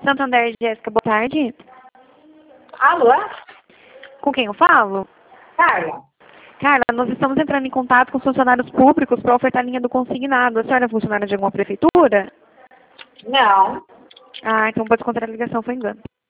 Santander, Jéssica, boa tarde. Alô? Com quem eu falo? Carla? Carla, nós estamos entrando em contato com os funcionários públicos para ofertar a linha do consignado. A senhora é funcionária de alguma prefeitura? Não. Ah, então pode contar a ligação, foi engano.